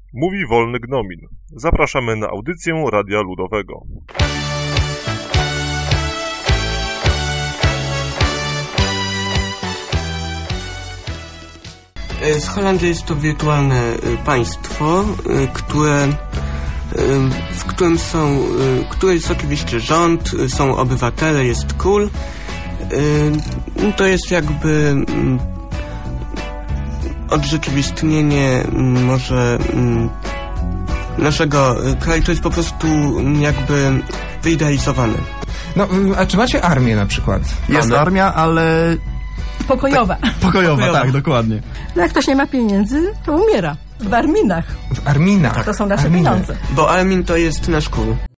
Mówi Wolny Gnomin. Zapraszamy na audycję Radia Ludowego. Scholandia jest to wirtualne państwo, które jest oczywiście rząd, są obywatele, jest król. To jest jakby odrzeczywistnienie może naszego kraju, to jest po prostu jakby wyidealizowane. No, a czy macie armię na przykład? Jest armia, ale... Pokojowa. Pokojowa, tak, dokładnie. No jak ktoś nie ma pieniędzy, to umiera. W Arminach. W Arminach. To są nasze pieniądze. Bo Armin to jest nasz król.